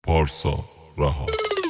پارسا رها.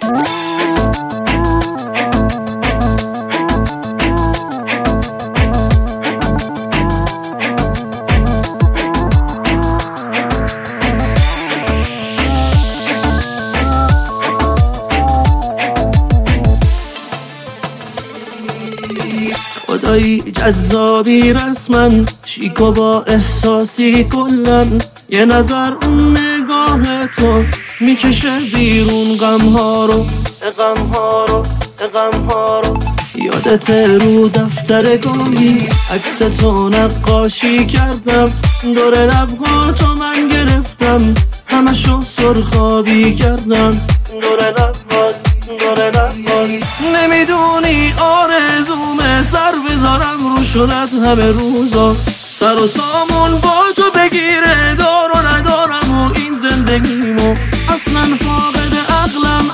خدایی جذابی رسمن، شیکو با احساسی کلن، یه نظر اون نگاه تو میکشه بیرون غمها رو. یادت رو دفتر گاهی عکس تو نقاشی کردم، دور لبها تو من گرفتم، همشو سرخابی کردم. دور لبها نمیدونی آرزومه سر بذارم رو شدت همه روزا، سر و سامون با تو بگیره، دار و ندارم و این زندگیمو، اصلا فاقد عقلم،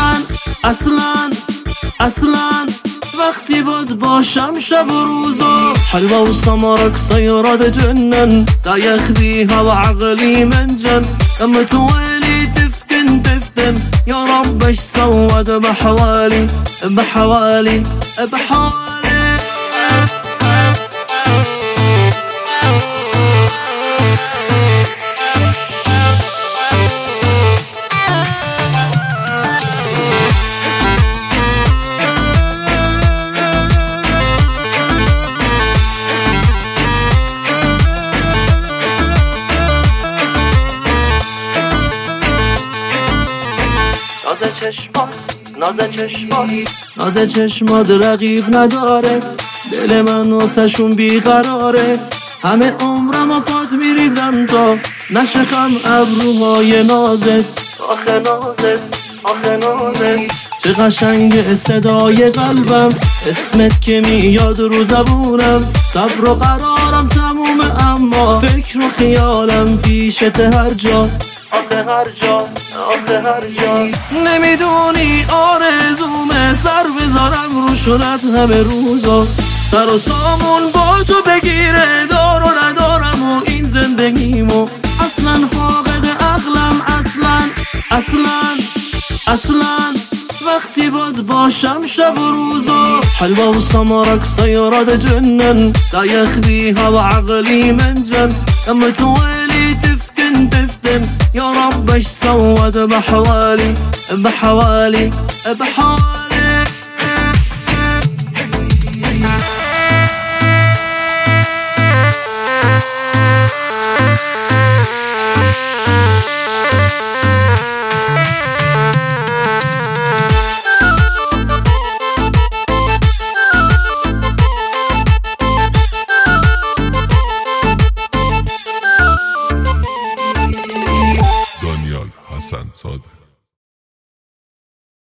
اصلا وقتی بود باشم شب و روزا، حلوة وسمرك سيارات جنن، لا يخبيها وعقلي منجن، كم توالي تفتن يا رب ايش سود بحوالي ناز چشمات رقیب نداره، دل من واسه‌شون بیقراره، همه عمرم پات میریزم تا نشکم ابروهای نازت. آخه نازت چه قشنگ صدای قلبم، اسمت که میاد رو زبونم، صبر و قرارم تمومه اما فکر و خیالم پیشت هر جا. آخه هر جا نمیدونی آرزومه سر بذارم رو شدت همه روزا، سر و سامون با تو بگیره، دار و ندارم و این زندگیمو، اصلا فاقد عقلم، اصلا وقتی بود باشم شب و روزا، حلوة وسمرك سيارات جنن، لا يخبيها وعقلي منجن، كم توالي تفتن يا رب ايش سود بحوالي دانیال حسن زاده.